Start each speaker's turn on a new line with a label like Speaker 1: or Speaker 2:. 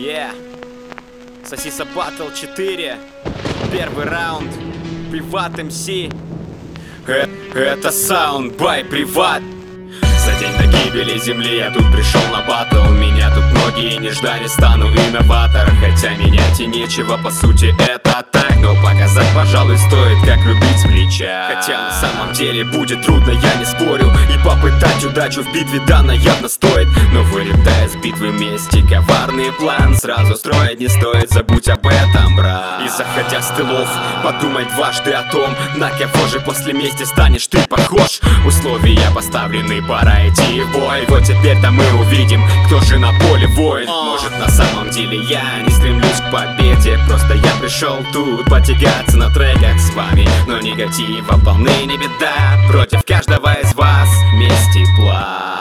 Speaker 1: Yeah. Сосиса Батл 4. Первый раунд. Приват МС. Это саунд бай Приват. За день до гибели земли я тут пришел на батл. Меня тут многие не ждали, стану инноватором. Хотя менять и нечего, по сути это так. Но показать, пожалуй, стоит, как любить с плеча. Хотя на самом деле будет трудно, я не спорю. И попытать удачу в битве данно явно стоит. Но вылетая с битвы вместе, коварный план сразу строить не стоит, забудь об этом, брат. И заходя с тылов, подумай дважды о том, на кого же после мести станешь ты похож. Условия поставлены, пора идти в бой. Вот теперь-то мы увидим, кто же на поле воин. Может, на самом деле я не стремлюсь к победе, просто я пришел тут потягаться на треках с вами. Но негатива полны не беда, против каждого из вас месть и план.